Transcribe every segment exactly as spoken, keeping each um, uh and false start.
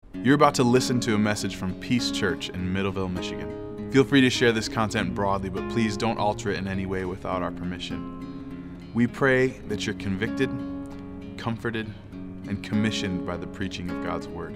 You're about to listen to a message from Peace Church in Middleville, Michigan. Feel free to share this content broadly, but please don't alter it in any way without our permission. We pray that you're convicted, comforted, and commissioned by the preaching of God's Word.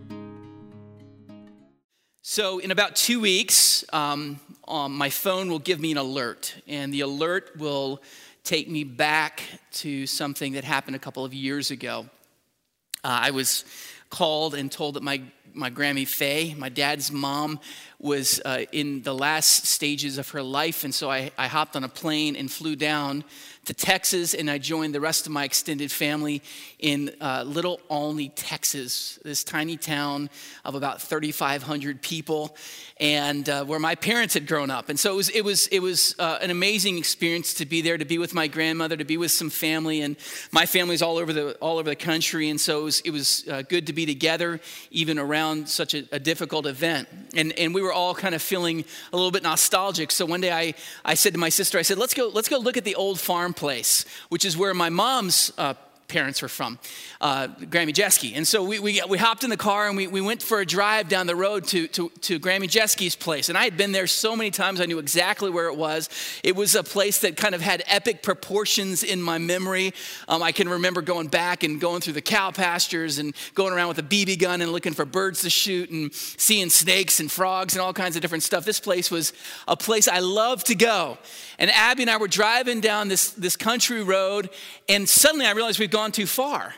So in about two weeks, um, um, my phone will give me an alert, and the alert will take me back to something that happened a couple of years ago. Uh, I was called and told that my, my Grammy Faye, my dad's mom, was uh, in the last stages of her life, and so I, I hopped on a plane and flew down to Texas, and I joined the rest of my extended family in uh, Little Olney, Texas, this tiny town of about thirty-five hundred people, and uh, where my parents had grown up. And so it was it was it was uh, an amazing experience to be there, to be with my grandmother, to be with some family, and my family's all over the all over the country, and so it was it was uh, good to be together, even around such a, a difficult event. And and we were all kind of feeling a little bit nostalgic. So one day I I said to my sister, I said, let's go let's go look at the old farm place, which is where my mom's uh, parents were from, uh, Grammy Jeske. And so we, we we hopped in the car and we, we went for a drive down the road to, to, to Grammy Jeske's place. And I had been there so many times, I knew exactly where it was. It was a place that kind of had epic proportions in my memory. Um, I can remember going back and going through the cow pastures and going around with a B B gun and looking for birds to shoot and seeing snakes and frogs and all kinds of different stuff. This place was a place I loved to go. And Abby and I were driving down this, this country road, and suddenly I realized we'd gone too far.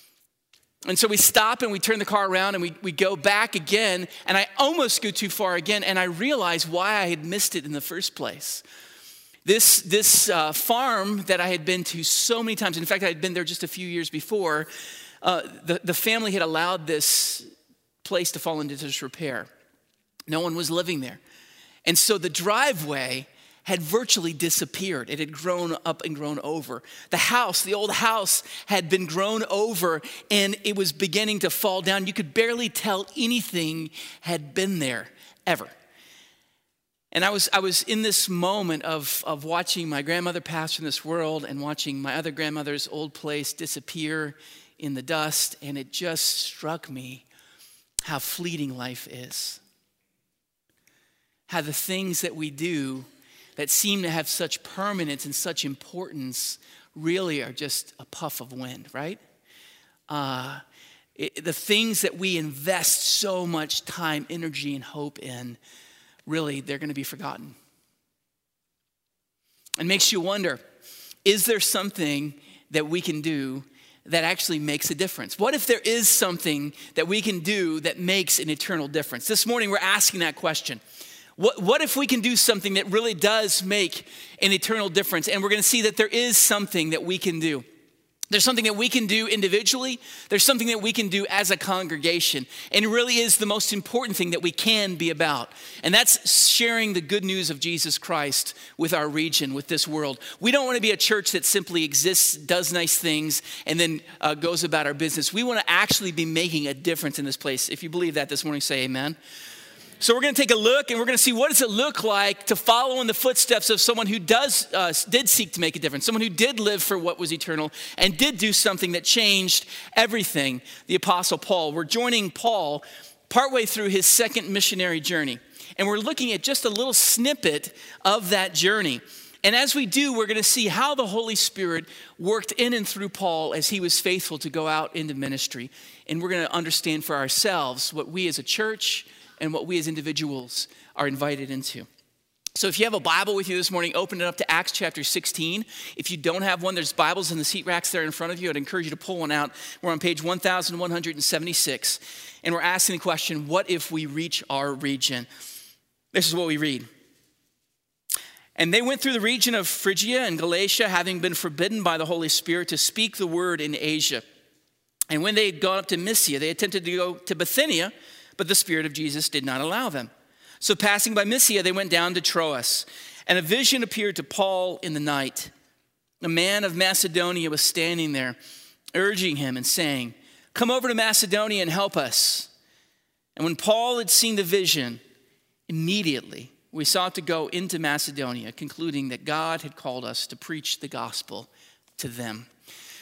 And so we stop and we turn the car around and we, we go back again, and I almost go too far again, and I realized why I had missed it in the first place. This, this uh, farm that I had been to so many times, in fact, I had been there just a few years before, uh, the, the family had allowed this place to fall into disrepair. No one was living there. And so the driveway had virtually disappeared. It had grown up and grown over. The house, the old house, had been grown over, and it was beginning to fall down. You could barely tell anything had been there, ever. And I was I was in this moment of, of watching my grandmother pass from this world and watching my other grandmother's old place disappear in the dust, and it just struck me how fleeting life is. How the things that we do that seem to have such permanence and such importance really are just a puff of wind, right? Uh, it, the things that we invest so much time, energy, and hope in, really, they're going to be forgotten. It makes you wonder, is there something that we can do that actually makes a difference? What if there is something that we can do that makes an eternal difference? This morning, we're asking that question. What, what if we can do something that really does make an eternal difference? And we're going to see that there is something that we can do. There's something that we can do individually. There's something that we can do as a congregation. And it really is the most important thing that we can be about. And that's sharing the good news of Jesus Christ with our region, with this world. We don't want to be a church that simply exists, does nice things, and then uh, goes about our business. We want to actually be making a difference in this place. If you believe that this morning, say amen. So we're going to take a look, and we're going to see what does it look like to follow in the footsteps of someone who does uh, did seek to make a difference, someone who did live for what was eternal and did do something that changed everything, the Apostle Paul. We're joining Paul partway through his second missionary journey, and we're looking at just a little snippet of that journey. And as we do, we're going to see how the Holy Spirit worked in and through Paul as he was faithful to go out into ministry. And we're going to understand for ourselves what we as a church and what we as individuals are invited into. So if you have a Bible with you this morning, open it up to Acts chapter sixteen. If you don't have one, there's Bibles in the seat racks there in front of you. I'd encourage you to pull one out. We're on page one thousand one hundred seventy-six, and we're asking the question, what if we reach our region? This is what we read. And they went through the region of Phrygia and Galatia, having been forbidden by the Holy Spirit to speak the word in Asia. And when they had gone up to Mysia, they attempted to go to Bithynia, but the Spirit of Jesus did not allow them. So passing by Mysia, they went down to Troas. And a vision appeared to Paul in the night. A man of Macedonia was standing there, urging him and saying, "Come over to Macedonia and help us." And when Paul had seen the vision, immediately we sought to go into Macedonia, concluding that God had called us to preach the gospel to them.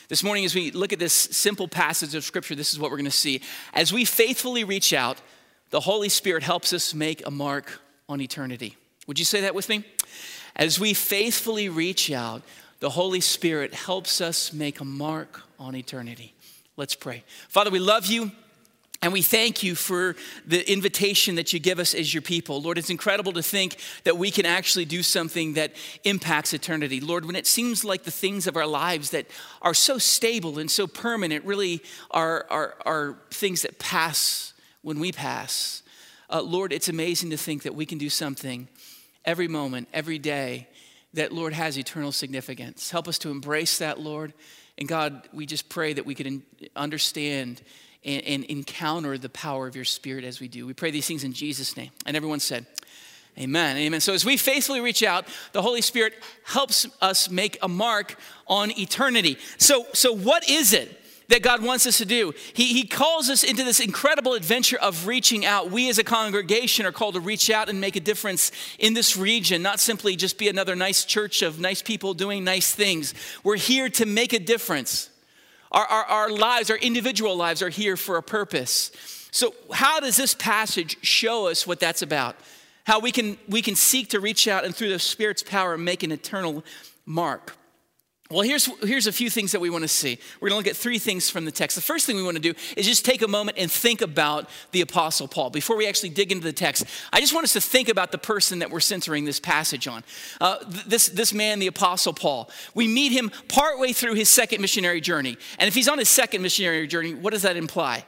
This morning, as we look at this simple passage of Scripture, this is what we're going to see. As we faithfully reach out, the Holy Spirit helps us make a mark on eternity. Would you say that with me? As we faithfully reach out, the Holy Spirit helps us make a mark on eternity. Let's pray. Father, we love you. And we thank you for the invitation that you give us as your people. Lord, it's incredible to think that we can actually do something that impacts eternity. Lord, when it seems like the things of our lives that are so stable and so permanent really are, are, are things that pass when we pass. Uh, Lord, it's amazing to think that we can do something every moment, every day that, Lord, has eternal significance. Help us to embrace that, Lord. And God, we just pray that we could understand And, and encounter the power of your Spirit as we do. We pray these things in Jesus' name. And everyone said, amen, amen. So as we faithfully reach out, the Holy Spirit helps us make a mark on eternity. So, so what is it that God wants us to do? He, he calls us into this incredible adventure of reaching out. We as a congregation are called to reach out and make a difference in this region, not simply just be another nice church of nice people doing nice things. We're here to make a difference. Our, our, our lives, our individual lives are here for a purpose. So how does this passage show us what that's about? How we can, we can seek to reach out and through the Spirit's power make an eternal mark. Well, here's, here's a few things that we want to see. We're going to look at three things from the text. The first thing we want to do is just take a moment and think about the Apostle Paul. Before we actually dig into the text, I just want us to think about the person that we're centering this passage on. Uh, this, this man, the Apostle Paul. We meet him partway through his second missionary journey. And if he's on his second missionary journey, what does that imply?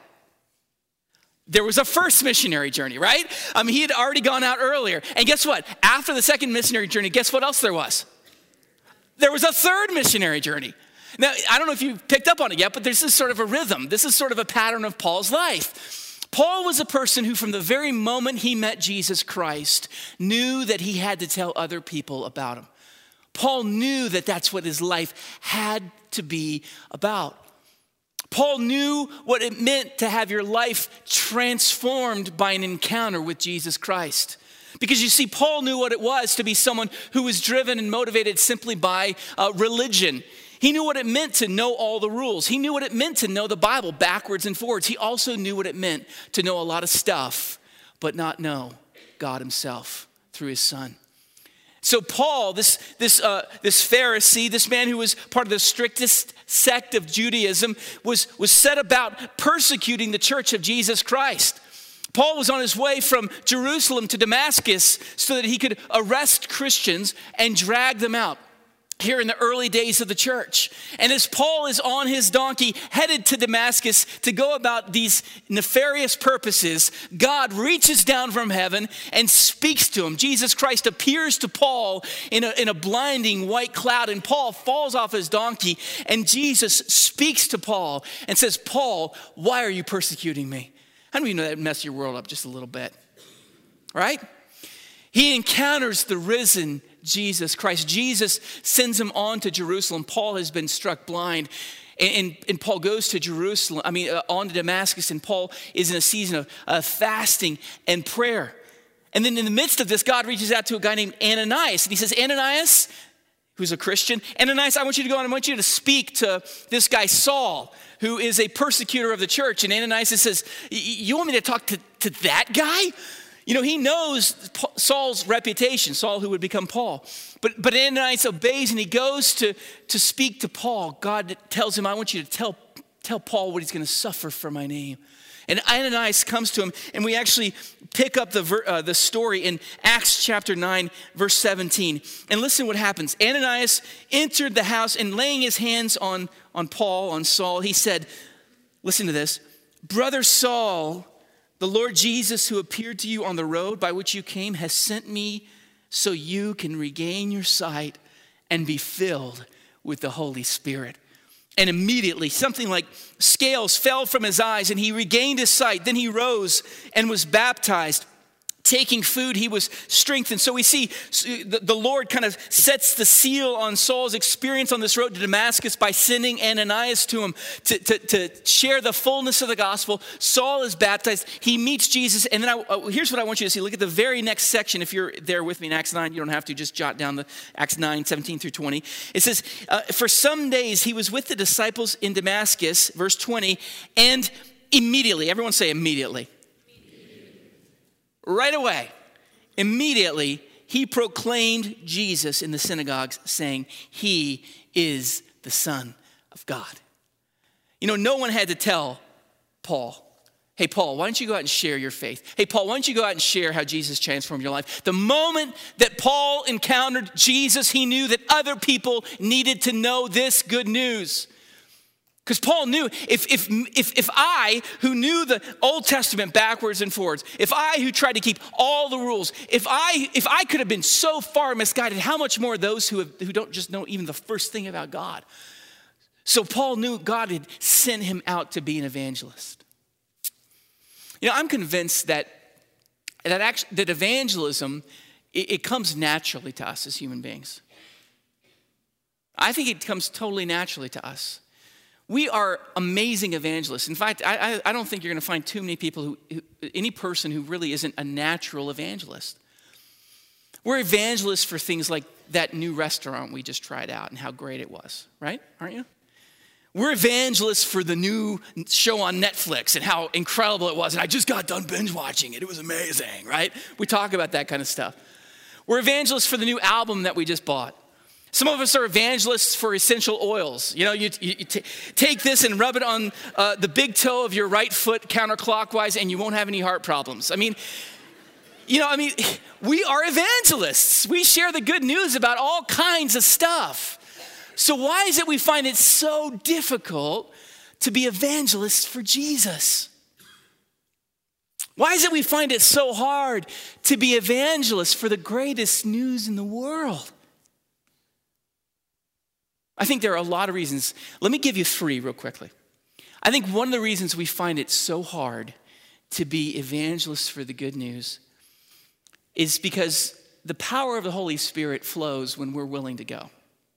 There was a first missionary journey, right? I mean, he had already gone out earlier. And guess what? After the second missionary journey, guess what else there was? There was a third missionary journey. Now, I don't know if you've picked up on it yet, but this is sort of a rhythm. This is sort of a pattern of Paul's life. Paul was a person who, from the very moment he met Jesus Christ, knew that he had to tell other people about him. Paul knew that that's what his life had to be about. Paul knew what it meant to have your life transformed by an encounter with Jesus Christ. Because you see, Paul knew what it was to be someone who was driven and motivated simply by uh, religion. He knew what it meant to know all the rules. He knew what it meant to know the Bible backwards and forwards. He also knew what it meant to know a lot of stuff, but not know God himself through his son. So Paul, this, this, uh, this Pharisee, this man who was part of the strictest sect of Judaism, was, was set about persecuting the church of Jesus Christ. Paul was on his way from Jerusalem to Damascus so that he could arrest Christians and drag them out here in the early days of the church. And as Paul is on his donkey headed to Damascus to go about these nefarious purposes, God reaches down from heaven and speaks to him. Jesus Christ appears to Paul in a, in a blinding white cloud, and Paul falls off his donkey, and Jesus speaks to Paul and says, "Paul, why are you persecuting me?" How do you know that mess your world up just a little bit, right? He encounters the risen Jesus Christ. Jesus sends him on to Jerusalem. Paul has been struck blind. And, and, and Paul goes to Jerusalem, I mean, uh, on to Damascus, and Paul is in a season of uh, fasting and prayer. And then in the midst of this, God reaches out to a guy named Ananias, and he says, Ananias, who's a Christian, Ananias, I want you to go and I want you to speak to this guy Saul, who is a persecutor of the church. And Ananias says, you want me to talk to, to that guy? You know, he knows Saul's reputation, Saul who would become Paul. But but Ananias obeys and he goes to, to speak to Paul. God tells him, I want you to tell, tell Paul what he's going to suffer for my name. And Ananias comes to him, and we actually pick up the, ver, uh, the story in Acts chapter nine, verse seventeen. And listen what happens. Ananias entered the house, and laying his hands on, on Paul, on Saul, he said, listen to this, Brother Saul, the Lord Jesus who appeared to you on the road by which you came has sent me so you can regain your sight and be filled with the Holy Spirit. And immediately something like scales fell from his eyes and he regained his sight. Then he rose and was baptized. partaking food, he was strengthened. So we see the Lord kind of sets the seal on Saul's experience on this road to Damascus by sending Ananias to him to, to, to share the fullness of the gospel. Saul is baptized. He meets Jesus. And then I, uh, here's what I want you to see. Look at the very next section. If you're there with me in Acts nine, you don't have to. Just jot down the Acts nine, seventeen through twenty. It says, uh, for some days he was with the disciples in Damascus, verse twenty, and immediately, everyone say immediately. Right away, immediately, he proclaimed Jesus in the synagogues, saying, he is the Son of God. You know, no one had to tell Paul, hey, Paul, why don't you go out and share your faith? Hey, Paul, why don't you go out and share how Jesus transformed your life? The moment that Paul encountered Jesus, he knew that other people needed to know this good news. Because Paul knew if, if, if, if I, who knew the Old Testament backwards and forwards, if I, who tried to keep all the rules, if I, if I could have been so far misguided, how much more those who, have, who don't just know even the first thing about God? So Paul knew God had sent him out to be an evangelist. You know, I'm convinced that, that, actually, that evangelism, it, it comes naturally to us as human beings. I think it comes totally naturally to us. We are amazing evangelists. In fact, I, I, I don't think you're going to find too many people, who, who, any person who really isn't a natural evangelist. We're evangelists for things like that new restaurant we just tried out and how great it was, right? Aren't you? We're evangelists for the new show on Netflix and how incredible it was. And I just got done binge watching it. It was amazing, right? We talk about that kind of stuff. We're evangelists for the new album that we just bought. Some of us are evangelists for essential oils. You know, you, you, you t- take this and rub it on uh, the big toe of your right foot counterclockwise and you won't have any heart problems. I mean, you know, I mean, we are evangelists. We share the good news about all kinds of stuff. So why is it we find it so difficult to be evangelists for Jesus? Why is it we find it so hard to be evangelists for the greatest news in the world? I think there are a lot of reasons. Let me give you three real quickly. I think one of the reasons we find it so hard to be evangelists for the good news is because the power of the Holy Spirit flows when we're willing to go.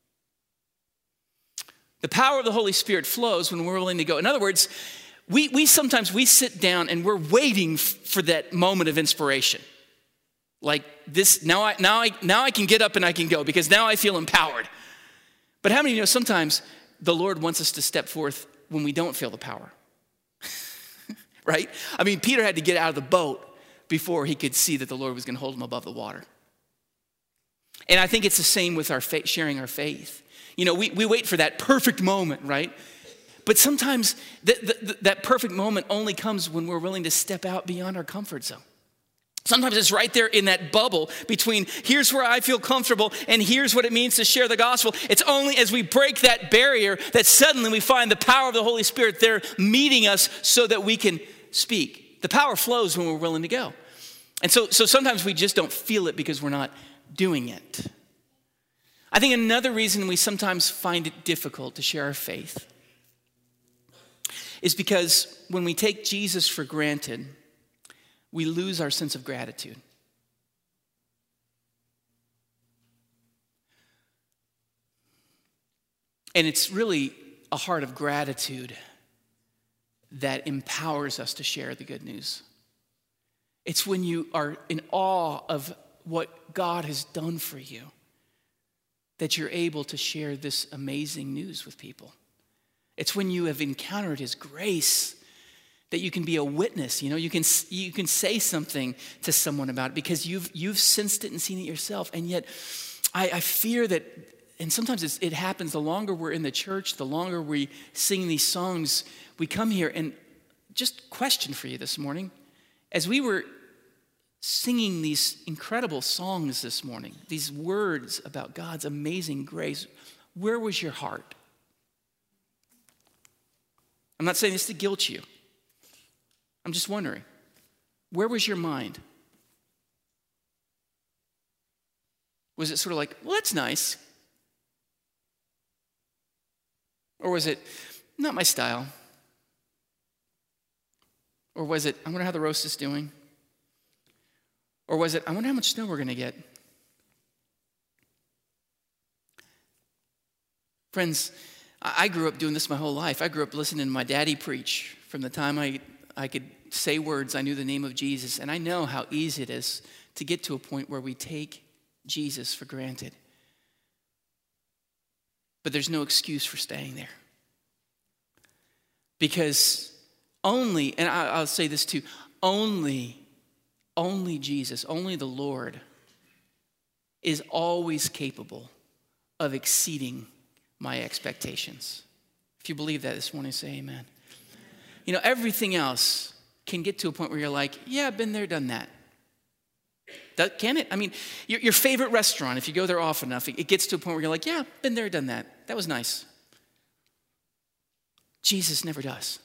The power of the Holy Spirit flows when we're willing to go. In other words, we, we sometimes we sit down and we're waiting for that moment of inspiration. Like this, now I, now I, now I can get up and I can go because now I feel empowered. But how many of you know sometimes the Lord wants us to step forth when we don't feel the power? Right? I mean, Peter had to get out of the boat before he could see that the Lord was going to hold him above the water. And I think it's the same with our faith, sharing our faith. You know, we, we wait for that perfect moment, right? But sometimes th- th- that perfect moment only comes when we're willing to step out beyond our comfort zone. Sometimes it's right there in that bubble between here's where I feel comfortable and here's what it means to share the gospel. It's only as we break that barrier that suddenly we find the power of the Holy Spirit there meeting us so that we can speak. The power flows when we're willing to go. And so, so sometimes we just don't feel it because we're not doing it. I think another reason we sometimes find it difficult to share our faith is because when we take Jesus for granted, we lose our sense of gratitude. And it's really a heart of gratitude that empowers us to share the good news. It's when you are in awe of what God has done for you that you're able to share this amazing news with people. It's when you have encountered his grace that you can be a witness. You know, you can you can say something to someone about it because you've you've sensed it and seen it yourself. And yet, I, I fear that, and sometimes it's, it happens. The longer we're in the church, the longer we sing these songs, we come here and just question for you this morning, as we were singing these incredible songs this morning, these words about God's amazing grace. Where was your heart? I'm not saying this to guilt you. I'm just wondering, where was your mind? Was it sort of like, well, that's nice? Or was it, not my style? Or was it, I wonder how the roast is doing? Or was it, I wonder how much snow we're going to get? Friends, I grew up doing this my whole life. I grew up listening to my daddy preach. From the time I, I could say words, I knew the name of Jesus. And I know how easy it is to get to a point where we take Jesus for granted. But there's no excuse for staying there. Because only, and I, I'll say this too, only, only Jesus, only the Lord is always capable of exceeding my expectations. If you believe that this morning, say amen. You know, everything else can get to a point where you're like, yeah, I've been there, done that. That can it? I mean, your, your favorite restaurant, if you go there often enough, it, it gets to a point where you're like, yeah, been there, done that. That was nice. Jesus never does.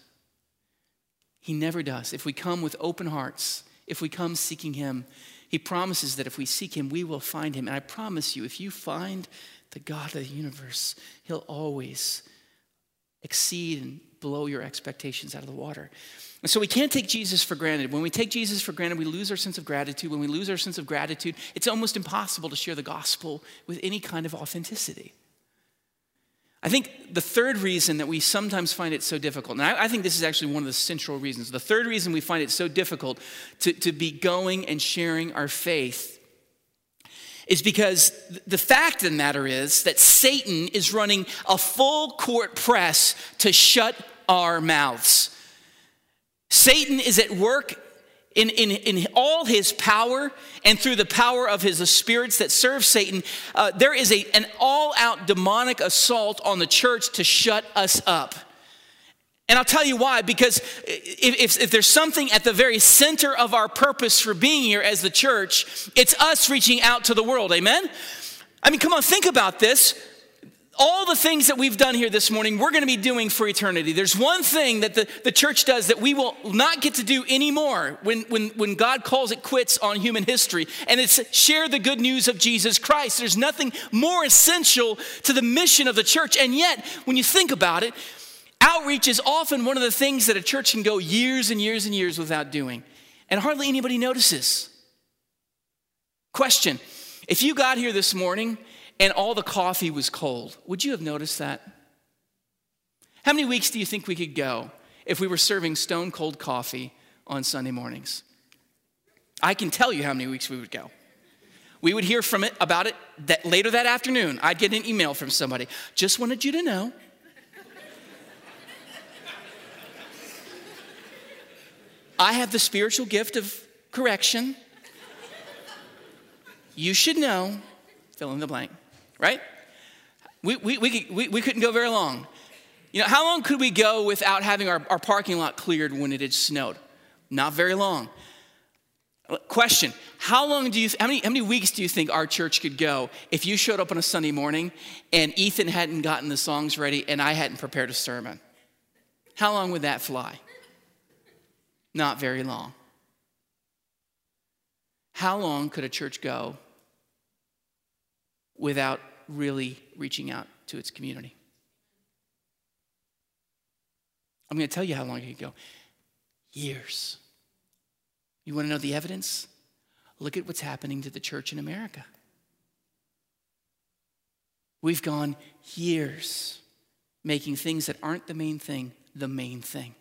He never does. If we come with open hearts, if we come seeking him, he promises that if we seek him, we will find him. And I promise you, if you find the God of the universe, he'll always exceed and blow your expectations out of the water. And so we can't take Jesus for granted. When we take Jesus for granted, we lose our sense of gratitude. When we lose our sense of gratitude, it's almost impossible to share the gospel with any kind of authenticity. I think the third reason that we sometimes find it so difficult, and I, I think this is actually one of the central reasons, the third reason we find it so difficult to, to be going and sharing our faith is because the fact of the matter is that Satan is running a full court press to shut our mouths. Satan is at work in, in, in all his power, and through the power of his spirits that serve Satan, uh, there is a, an all-out demonic assault on the church to shut us up. And I'll tell you why, because if, if, if there's something at the very center of our purpose for being here as the church, it's us reaching out to the world, amen? I mean, come on, think about this. All the things that we've done here this morning, we're going to be doing for eternity. There's one thing that the, the church does that we will not get to do anymore when, when, when God calls it quits on human history, and it's share the good news of Jesus Christ. There's nothing more essential to the mission of the church, and yet, when you think about it, outreach is often one of the things that a church can go years and years and years without doing, and hardly anybody notices. Question, if you got here this morning and all the coffee was cold, would you have noticed that? How many weeks do you think we could go if we were serving stone cold coffee on Sunday mornings? I can tell you how many weeks we would go. We would hear from it about it that later that afternoon. I'd get an email from somebody. Just wanted you to know. I have the spiritual gift of correction. You should know, fill in the blank, right? We, we, we, we, we couldn't go very long. You know, how long could we go without having our, our parking lot cleared when it had snowed? Not very long. Question, how long do you, how many, how many weeks do you think our church could go if you showed up on a Sunday morning and Ethan hadn't gotten the songs ready and I hadn't prepared a sermon? How long would that fly? Not very long. How long could a church go without really reaching out to its community? I'm going to tell you how long it could go. Years. You want to know the evidence? Look at what's happening to the church in America. We've gone years making things that aren't the main thing the main thing.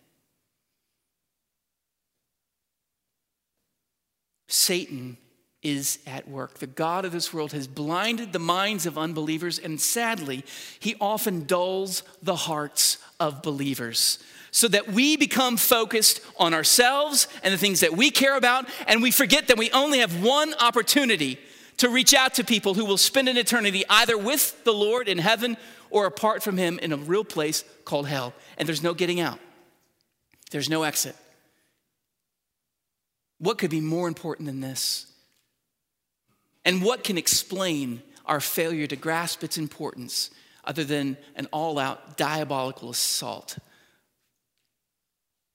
Satan is at work. The God of this world has blinded the minds of unbelievers, and sadly, he often dulls the hearts of believers so that we become focused on ourselves and the things that we care about, and we forget that we only have one opportunity to reach out to people who will spend an eternity either with the Lord in heaven or apart from him in a real place called hell. And there's no getting out. There's no exit. What could be more important than this? And what can explain our failure to grasp its importance other than an all-out diabolical assault?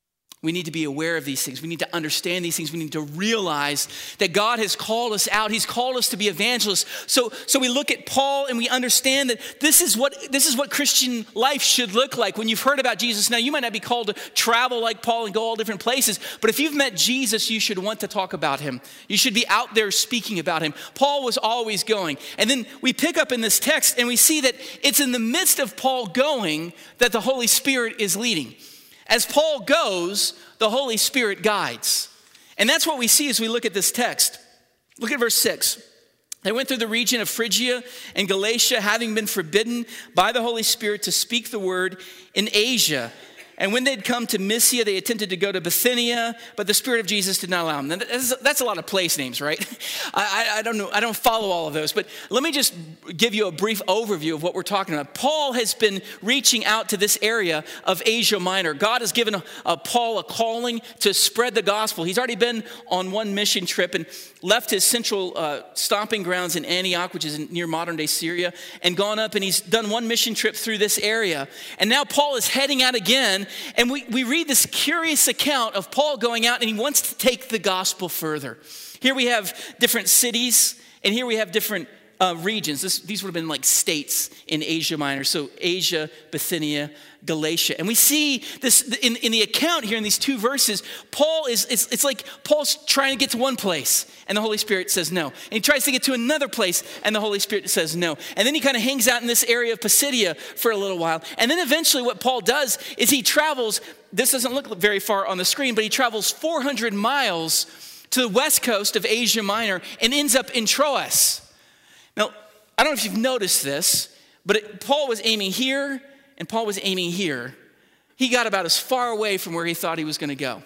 We need to be aware of these things. We need to understand these things. We need to realize that God has called us out. He's called us to be evangelists. So, so we look at Paul and we understand that this is what this is what Christian life should look like. When you've heard about Jesus, now you might not be called to travel like Paul and go all different places, but if you've met Jesus, you should want to talk about him. You should be out there speaking about him. Paul was always going. And then we pick up in this text and we see that it's in the midst of Paul going that the Holy Spirit is leading. As Paul goes, the Holy Spirit guides. And that's what we see as we look at this text. Look at verse six. They went through the region of Phrygia and Galatia, having been forbidden by the Holy Spirit to speak the word in Asia. And when they'd come to Mysia, they attempted to go to Bithynia, but the Spirit of Jesus did not allow them. That's, that's a lot of place names, right? I, I don't know. I don't follow all of those. But let me just give you a brief overview of what we're talking about. Paul has been reaching out to this area of Asia Minor. God has given a, a Paul a calling to spread the gospel. He's already been on one mission trip and left his central uh, stomping grounds in Antioch, which is near modern-day Syria, and gone up, and he's done one mission trip through this area. And now Paul is heading out again. And we, we read this curious account of Paul going out and he wants to take the gospel further. Here we have different cities and here we have different uh, regions. This, these would have been like states in Asia Minor. So Asia, Bithynia, Galatia. And we see this in, in the account here in these two verses. Paul is, it's, it's like Paul's trying to get to one place and the Holy Spirit says no. And he tries to get to another place and the Holy Spirit says no. And then he kind of hangs out in this area of Pisidia for a little while. And then eventually what Paul does is he travels, this doesn't look very far on the screen, but he travels four hundred miles to the west coast of Asia Minor and ends up in Troas. Now, I don't know if you've noticed this, but it, Paul was aiming here and Paul was aiming here. He got about as far away from where he thought he was going to go.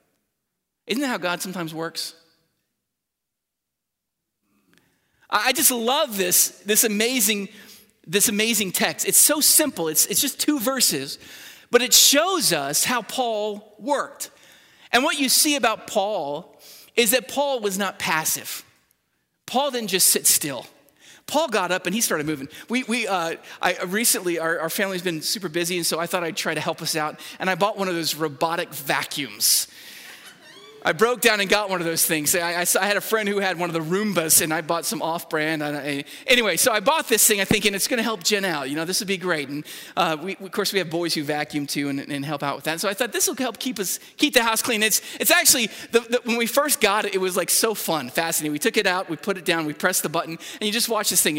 Isn't that how God sometimes works? I just love this, this amazing, this amazing text. It's so simple. It's, it's just two verses, but it shows us how Paul worked. And what you see about Paul is that Paul was not passive. Paul didn't just sit still. Paul got up and he started moving. We, we, uh, I recently, our, our family's been super busy, and so I thought I'd try to help us out. And I bought one of those robotic vacuums. I broke down and got one of those things. I, I, I had a friend who had one of the Roombas, and I bought some off-brand. I, anyway, so I bought this thing, I thinking it's going to help Jen out. You know, this would be great. And uh, we, of course, we have boys who vacuum too and, and help out with that. So I thought this will help keep us keep the house clean. It's it's actually the, the, when we first got it, it was like so fun, fascinating. We took it out, we put it down, we pressed the button, and you just watch this thing.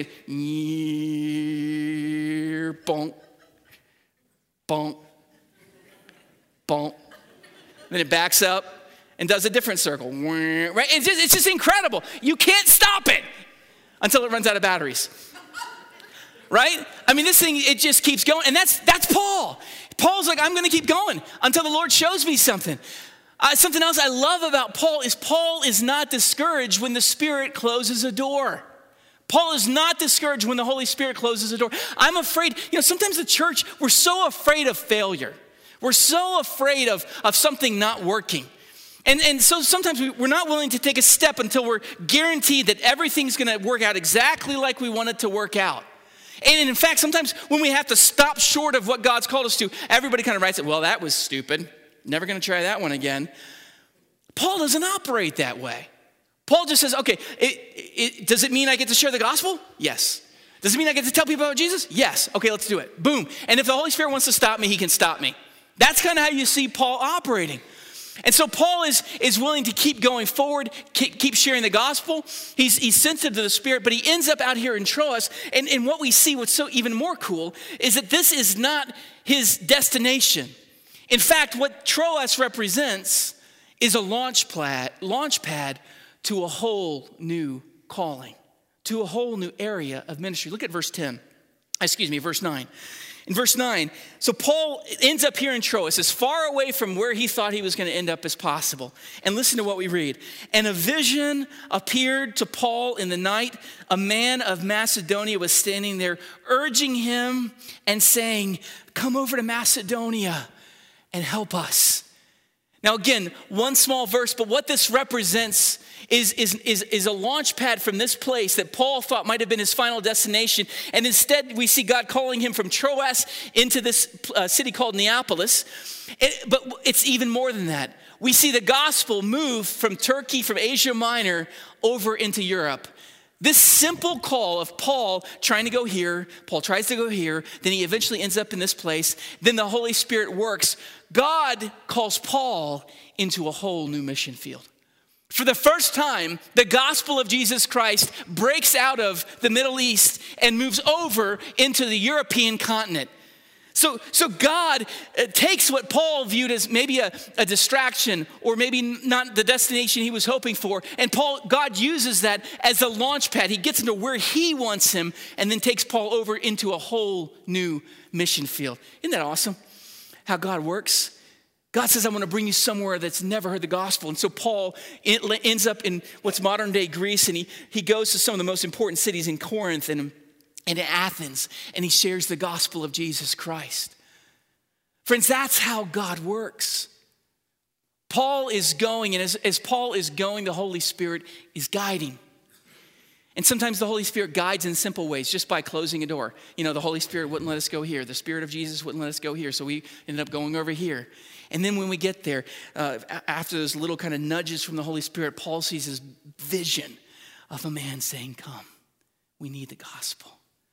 Bonk, bonk, bonk. Then it backs up and does a different circle, right? It's just, it's just incredible. You can't stop it until it runs out of batteries, right? I mean, this thing, it just keeps going, and that's that's Paul. Paul's like, I'm gonna keep going until the Lord shows me something. Uh, something else I love about Paul is Paul is not discouraged when the Spirit closes a door. Paul is not discouraged when the Holy Spirit closes a door. I'm afraid, you know, sometimes the church, we're so afraid of failure. We're so afraid of, of something not working. And, and so sometimes we, we're not willing to take a step until we're guaranteed that everything's going to work out exactly like we want it to work out. And in fact, sometimes when we have to stop short of what God's called us to, everybody kind of writes it, well, that was stupid. Never going to try that one again. Paul doesn't operate that way. Paul just says, okay, it, it, does it mean I get to share the gospel? Yes. Does it mean I get to tell people about Jesus? Yes. Okay, let's do it. Boom. And if the Holy Spirit wants to stop me, he can stop me. That's kind of how you see Paul operating. And so Paul is, is willing to keep going forward, keep, keep sharing the gospel. He's, he's sensitive to the Spirit, but he ends up out here in Troas. And, and what we see, what's so even more cool, is that this is not his destination. In fact, what Troas represents is a launch pad, launch pad to a whole new calling, to a whole new area of ministry. Look at verse ten. Excuse me, verse nine. In verse nine, so Paul ends up here in Troas, as far away from where he thought he was going to end up as possible. And listen to what we read. And a vision appeared to Paul in the night. A man of Macedonia was standing there, urging him and saying, come over to Macedonia and help us. Now again, one small verse, but what this represents is, is, is, is a launch pad from this place that Paul thought might have been his final destination. And instead, we see God calling him from Troas into this uh, city called Neapolis. It, but it's even more than that. We see the gospel move from Turkey, from Asia Minor, over into Europe. This simple call of Paul trying to go here, Paul tries to go here, then he eventually ends up in this place, then the Holy Spirit works. God calls Paul into a whole new mission field. For the first time, the gospel of Jesus Christ breaks out of the Middle East and moves over into the European continent. So, so God uh, takes what Paul viewed as maybe a, a distraction or maybe not the destination he was hoping for. And Paul, God uses that as a launch pad. He gets into where he wants him and then takes Paul over into a whole new mission field. Isn't that awesome? How God works. God says, I want to bring you somewhere that's never heard the gospel. And so Paul ends up in what's modern day Greece, and he, he goes to some of the most important cities in Corinth and and in Athens, and he shares the gospel of Jesus Christ. Friends, that's how God works. Paul is going, and as, as Paul is going, the Holy Spirit is guiding. And sometimes the Holy Spirit guides in simple ways, just by closing a door. You know, the Holy Spirit wouldn't let us go here. The Spirit of Jesus wouldn't let us go here, so we ended up going over here. And then when we get there, uh, after those little kind of nudges from the Holy Spirit, Paul sees this vision of a man saying, come, we need the gospel.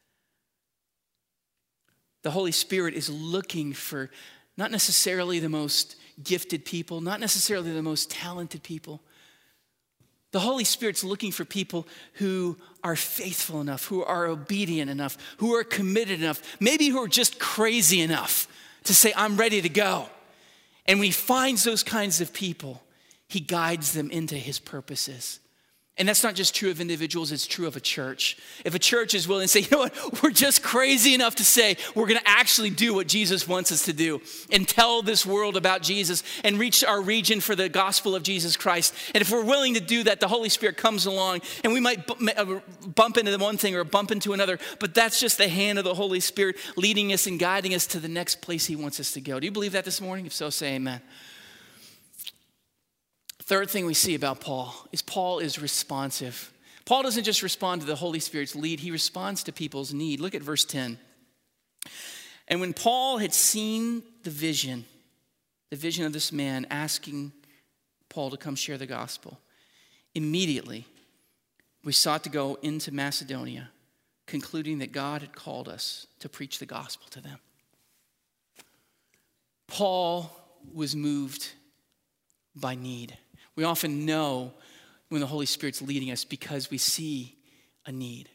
The Holy Spirit is looking for not necessarily the most gifted people, not necessarily the most talented people. The Holy Spirit's looking for people who are faithful enough, who are obedient enough, who are committed enough, maybe who are just crazy enough to say, I'm ready to go. And when he finds those kinds of people, he guides them into his purposes. And that's not just true of individuals, it's true of a church. If a church is willing to say, you know what, we're just crazy enough to say we're going to actually do what Jesus wants us to do and tell this world about Jesus and reach our region for the gospel of Jesus Christ. And if we're willing to do that, the Holy Spirit comes along and we might bump into one thing or bump into another, but that's just the hand of the Holy Spirit leading us and guiding us to the next place he wants us to go. Do you believe that this morning? If so, say amen. Third thing we see about Paul is Paul is responsive. Paul doesn't just respond to the Holy Spirit's lead, he responds to people's need. Look at verse ten. And when Paul had seen the vision, the vision of this man asking Paul to come share the gospel, immediately we sought to go into Macedonia, concluding that God had called us to preach the gospel to them. Paul was moved by need. We often know when the Holy Spirit's leading us because we see a need.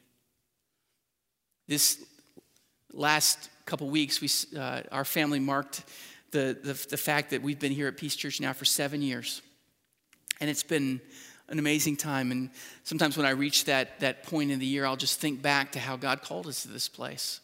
This last couple weeks, we, uh, our family marked the, the, the fact that we've been here at Peace Church now for seven years. And it's been an amazing time. And sometimes when I reach that, that point in the year, I'll just think back to how God called us to this place.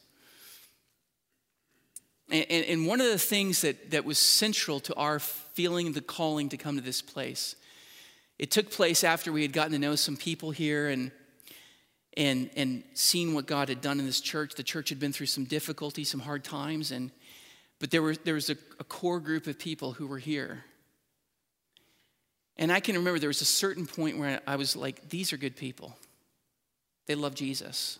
And, and, and one of the things that, that was central to our feeling the calling to come to this place, it took place after we had gotten to know some people here and and and seen what God had done in this church. The church had been through some difficulty, some hard times, and but there were there was a, a core group of people who were here. And I can remember there was a certain point where I was like, these are good people. They love Jesus.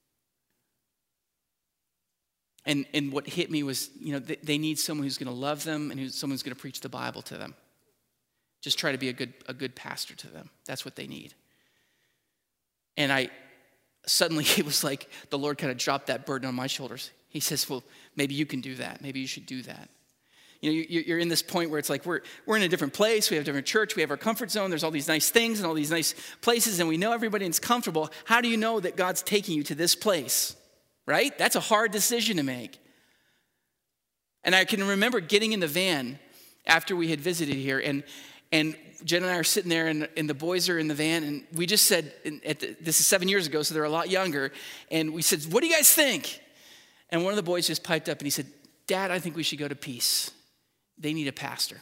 And and what hit me was, you know, they, they need someone who's going to love them and who's someone who's going to preach the Bible to them. Just try to be a good a good pastor to them. That's what they need. And I suddenly it was like the Lord kind of dropped that burden on my shoulders. He says, well, maybe you can do that. Maybe you should do that. You know, you're in this point where it's like we're we're in a different place. We have a different church. We have our comfort zone. There's all these nice things and all these nice places, and we know everybody is comfortable. How do you know that God's taking you to this place? Right? That's a hard decision to make. And I can remember getting in the van after we had visited here, and and Jen and I are sitting there, and, and the boys are in the van, and we just said, at the, this is seven years ago, so they're a lot younger, and we said, what do you guys think? And one of the boys just piped up, and he said, Dad, I think we should go to Peace. They need a pastor.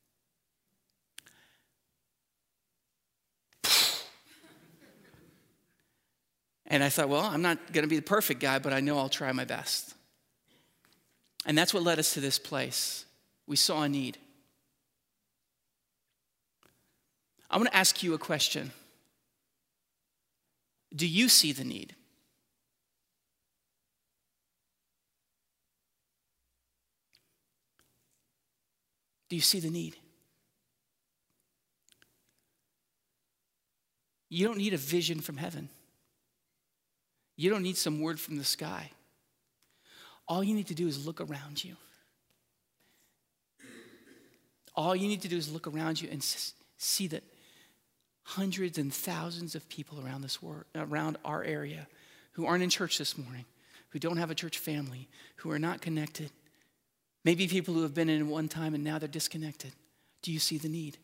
And I thought, well, I'm not going to be the perfect guy, but I know I'll try my best. And that's what led us to this place. We saw a need. I want to ask you a question. Do you see the need? Do you see the need? You don't need a vision from heaven. You don't need some word from the sky. All you need to do is look around you. All you need to do is look around you and see that hundreds and thousands of people around this world, around our area, who aren't in church this morning, who don't have a church family, who are not connected. Maybe people who have been in one time and now they're disconnected. Do you see the need?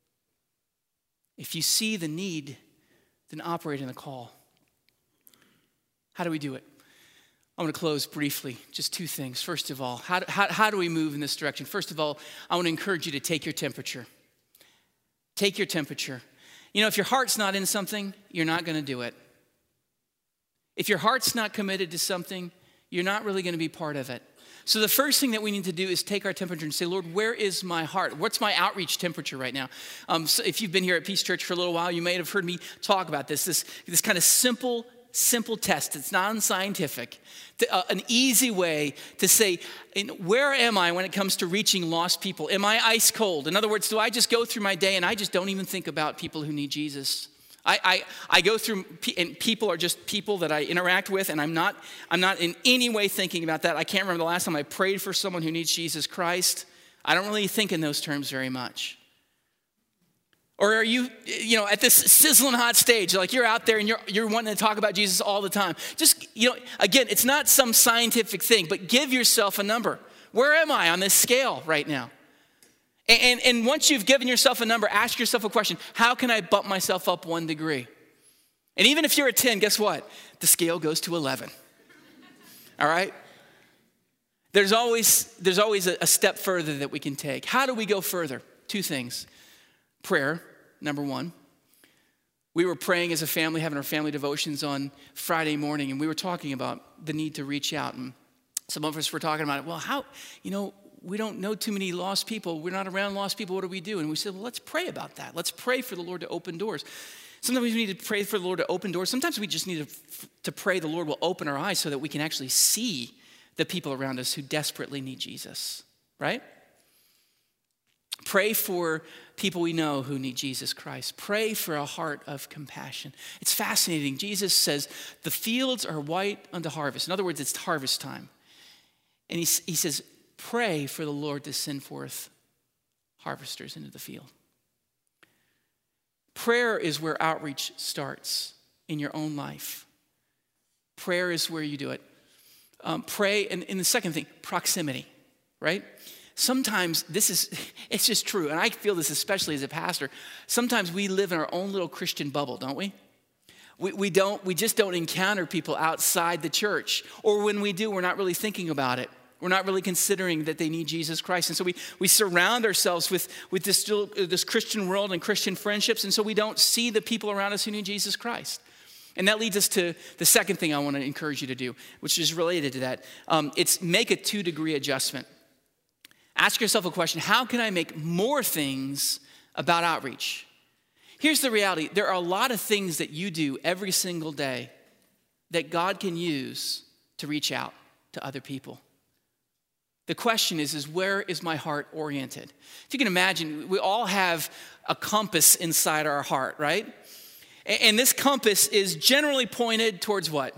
If you see the need, then operate in the call. How do we do it? I want to close briefly. Just two things. First of all, how, how, how do we move in this direction? First of all, I want to encourage you to take your temperature. Take your temperature. You know, if your heart's not in something, you're not going to do it. If your heart's not committed to something, you're not really going to be part of it. So the first thing that we need to do is take our temperature and say, Lord, where is my heart? What's my outreach temperature right now? Um, so if you've been here at Peace Church for a little while, you may have heard me talk about this, this, this kind of simple, simple test. It's non-scientific. Uh, an easy way to say, where am I when it comes to reaching lost people? Am I ice cold? In other words, do I just go through my day and I just don't even think about people who need Jesus? I, I, I go through, and people are just people that I interact with, and I'm not, I'm not in any way thinking about that. I can't remember the last time I prayed for someone who needs Jesus Christ. I don't really think in those terms very much. Or are you, you know, at this sizzling hot stage, like you're out there and you're, you're wanting to talk about Jesus all the time. Just, you know, again, it's not some scientific thing, but give yourself a number. Where am I on this scale right now? And, and once you've given yourself a number, ask yourself a question. How can I bump myself up one degree? And even if you're a ten, guess what? The scale goes to eleven. All right? There's always, there's always a, a step further that we can take. How do we go further? Two things. Prayer, number one. We were praying as a family, having our family devotions on Friday morning, and we were talking about the need to reach out. And some of us were talking about it. Well, how, you know, we don't know too many lost people. We're not around lost people. What do we do? And we said, well, let's pray about that. Let's pray for the Lord to open doors. Sometimes we need to pray for the Lord to open doors. Sometimes we just need to, to pray the Lord will open our eyes so that we can actually see the people around us who desperately need Jesus, right? Pray for people we know who need Jesus Christ. Pray for a heart of compassion. It's fascinating. Jesus says, the fields are white unto harvest. In other words, it's harvest time. And he, he says, pray for the Lord to send forth harvesters into the field. Prayer is where outreach starts in your own life. Prayer is where you do it. Um, pray, and, and the second thing, proximity, right? Sometimes this is, it's just true, and I feel this especially as a pastor. Sometimes we live in our own little Christian bubble, don't we? We, we don't, we just don't encounter people outside the church. Or when we do, we're not really thinking about it. We're not really considering that they need Jesus Christ. And so we, we surround ourselves with, with this, this Christian world and Christian friendships, and so we don't see the people around us who need Jesus Christ. And that leads us to the second thing I want to encourage you to do, which is related to that. Um, it's make a two-degree adjustment. Ask yourself a question, how can I make more things about outreach? Here's the reality. There are a lot of things that you do every single day that God can use to reach out to other people. The question is, is where is my heart oriented? If you can imagine, we all have a compass inside our heart, right? And this compass is generally pointed towards what?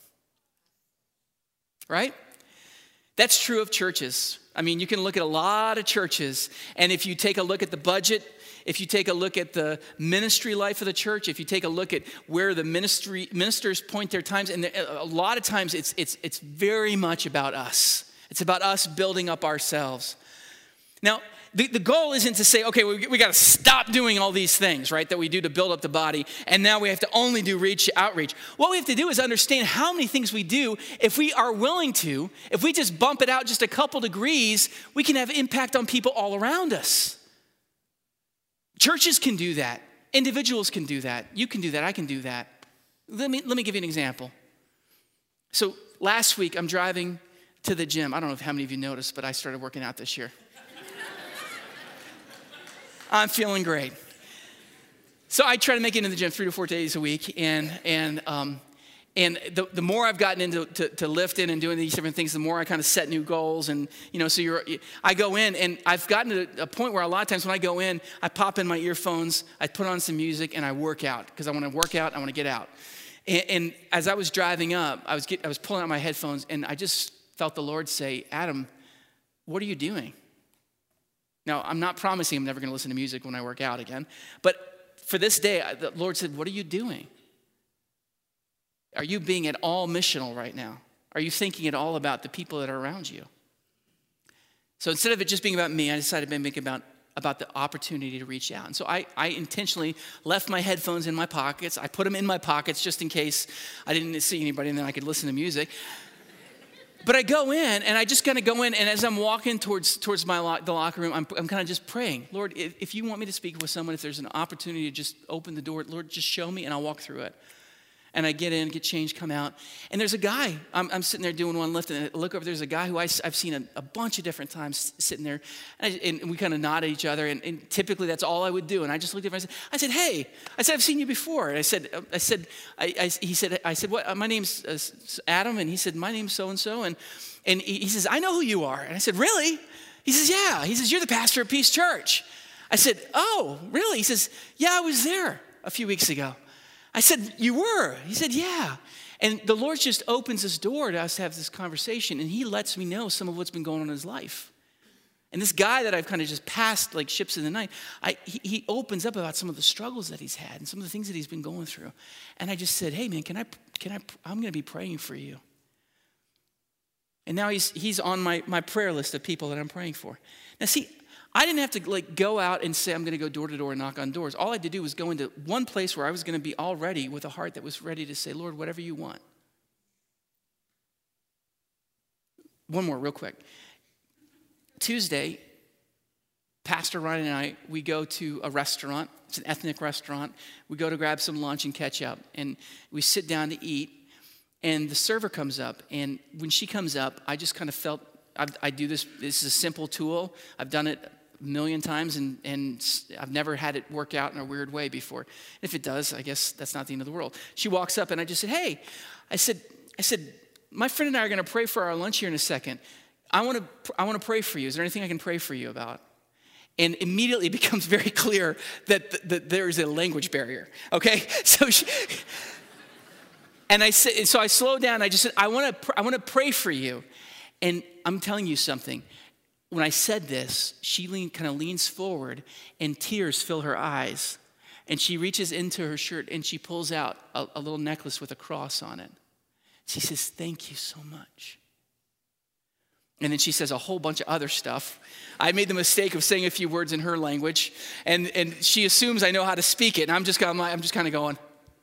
Right? That's true of churches. I mean, you can look at a lot of churches, and if you take a look at the budget, if you take a look at the ministry life of the church, if you take a look at where the ministry ministers point their times, and a lot of times it's it's it's very much about us. It's about us building up ourselves. Now, the, the goal isn't to say, okay, we, we got to stop doing all these things, right, that we do to build up the body, and now we have to only do reach outreach. What we have to do is understand how many things we do. If we are willing to, if we just bump it out just a couple degrees, we can have impact on people all around us. Churches can do that. Individuals can do that. You can do that. I can do that. Let me, let me give you an example. So last week, I'm driving to the gym. I don't know if how many of you noticed, but I started working out this year. I'm feeling great. So I try to make it into the gym three to four days a week, and and um, and the, the more I've gotten into to, to lifting and doing these different things, the more I kind of set new goals, and you know, so you're I go in, and I've gotten to a point where a lot of times when I go in, I pop in my earphones, I put on some music, and I work out because I want to work out, I want to get out. And, and as I was driving up, I was get, I was pulling out my headphones, and I just felt the Lord say, "Adam, what are you doing?" Now, I'm not promising I'm never going to listen to music when I work out again, but for this day, the Lord said, "What are you doing? Are you being at all missional right now? Are you thinking at all about the people that are around you?" So instead of it just being about me, I decided to make it about, about the opportunity to reach out. And so I, I intentionally left my headphones in my pockets. I put them in my pockets just in case I didn't see anybody and then I could listen to music. But I go in, and I just kind of go in, and as I'm walking towards towards my lo- the locker room, I'm, I'm kind of just praying, "Lord, if, if you want me to speak with someone, if there's an opportunity to just open the door, Lord, just show me, and I'll walk through it." And I get in, get changed, come out. And there's a guy, I'm, I'm sitting there doing one lift, and I look over, there's a guy who I, I've seen a, a bunch of different times sitting there. And, I, and we kind of nod at each other, and, and typically that's all I would do. And I just looked at him, I said, I said, "Hey," I said, "I've seen you before." And I said, I said, I, I, he said, I said, "What? My name's uh, Adam." And he said, "My name's so-and-so." And, and he, he says, "I know who you are." And I said, "Really?" He says, "Yeah." He says, "You're the pastor at Peace Church." I said, "Oh, really?" He says, "Yeah, I was there a few weeks ago." I said, "You were?" He said, "Yeah." And the Lord just opens this door to us to have this conversation, and he lets me know some of what's been going on in his life. And this guy that I've kind of just passed like ships in the night, I, he, he opens up about some of the struggles that he's had and some of the things that he's been going through. And I just said, "Hey man, can I, can I, I'm going to be praying for you." And now he's he's on my, my prayer list of people that I'm praying for. Now see, I didn't have to like go out and say I'm going to go door to door and knock on doors. All I had to do was go into one place where I was going to be all ready with a heart that was ready to say, "Lord, whatever you want." One more real quick. Tuesday, Pastor Ryan and I, we go to a restaurant. It's an ethnic restaurant. We go to grab some lunch and catch up. And we sit down to eat. And the server comes up. And when she comes up, I just kind of felt, I, I do this, this is a simple tool. I've done it a million times, and, and I've never had it work out in a weird way before. If it does, I guess that's not the end of the world. She walks up, and I just said, "Hey," I said, I said, "My friend and I are going to pray for our lunch here in a second. I want to, I want to pray for you. Is there anything I can pray for you about?" And immediately it becomes very clear that, th- that there is a language barrier. Okay, so she, and I said, so I slowed down. I just said, "I want to, pr- I want to pray for you." And I'm telling you something. When I said this, she lean, kind of leans forward, and tears fill her eyes. And she reaches into her shirt, and she pulls out a, a little necklace with a cross on it. She says, "Thank you so much." And then she says a whole bunch of other stuff. I made the mistake of saying a few words in her language, and, and she assumes I know how to speak it. And I'm just kind of, I'm just kind of going,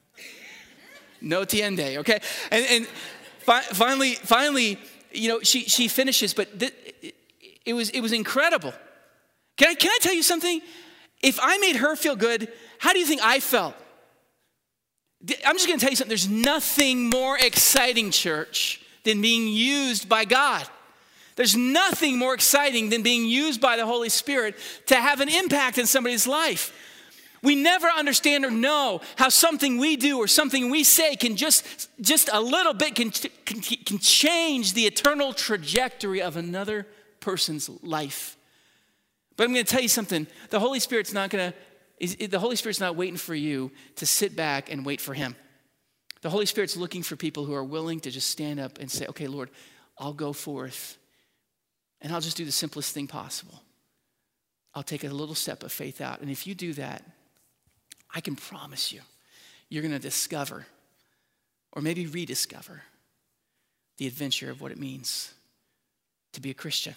"No tiende," okay? And, and fi- finally, finally, you know, she she finishes, but th- it, it was it was incredible. Can I can I tell you something? If I made her feel good, how do you think I felt? I'm just going to tell you something. There's nothing more exciting, church, than being used by God. There's nothing more exciting than being used by the Holy Spirit to have an impact in somebody's life. We never understand or know how something we do or something we say can just, just a little bit can, can, can change the eternal trajectory of another person's life. But I'm going to tell you something. The Holy Spirit's not going to, the Holy Spirit's not waiting for you to sit back and wait for him. The Holy Spirit's looking for people who are willing to just stand up and say, "Okay, Lord, I'll go forth. And I'll just do the simplest thing possible. I'll take a little step of faith out." And if you do that, I can promise you, you're going to discover, or maybe rediscover, the adventure of what it means to be a Christian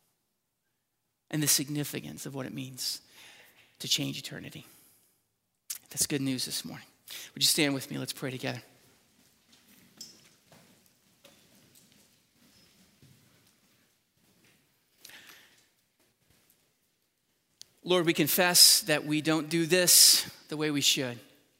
and the significance of what it means to change eternity. That's good news this morning. Would you stand with me? Let's pray together. Lord, we confess that we don't do this the way we should.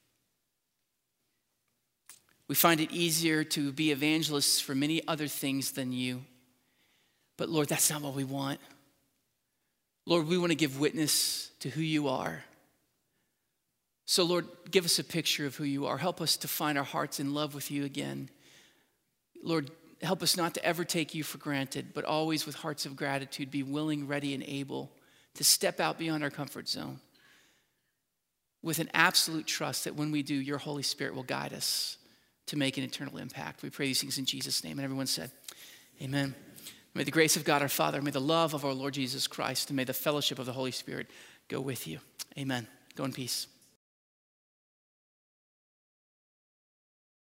We find it easier to be evangelists for many other things than you. But Lord, that's not what we want. Lord, we want to give witness to who you are. So Lord, give us a picture of who you are. Help us to find our hearts in love with you again. Lord, help us not to ever take you for granted, but always with hearts of gratitude, be willing, ready, and able to step out beyond our comfort zone with an absolute trust that when we do, your Holy Spirit will guide us to make an eternal impact. We pray these things in Jesus' name. And everyone said, amen. May the grace of God our Father, may the love of our Lord Jesus Christ, and may the fellowship of the Holy Spirit go with you. Amen. Go in peace.